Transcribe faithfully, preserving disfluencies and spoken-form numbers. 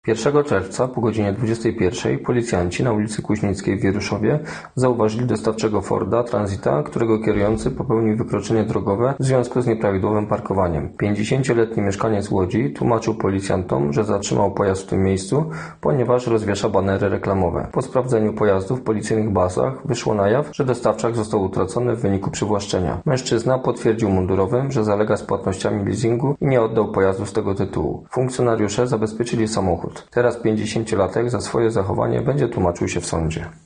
pierwszego czerwca po godzinie dwudziestej pierwszej policjanci na ulicy Kuźnickiej w Wieruszowie zauważyli dostawczego Forda Transita, którego kierujący popełnił wykroczenie drogowe w związku z nieprawidłowym parkowaniem. pięćdziesięcioletni mieszkaniec Łodzi tłumaczył policjantom, że zatrzymał pojazd w tym miejscu, ponieważ rozwiesza banery reklamowe. Po sprawdzeniu pojazdu w policyjnych bazach wyszło na jaw, że dostawczak został utracony w wyniku przywłaszczenia. Mężczyzna potwierdził mundurowym, że zalega z płatnościami leasingu i nie oddał pojazdu z tego tytułu. Funkcjonariusze zabezpieczyli samochód. Teraz pięćdziesięciolatek za swoje zachowanie będzie tłumaczył się w sądzie.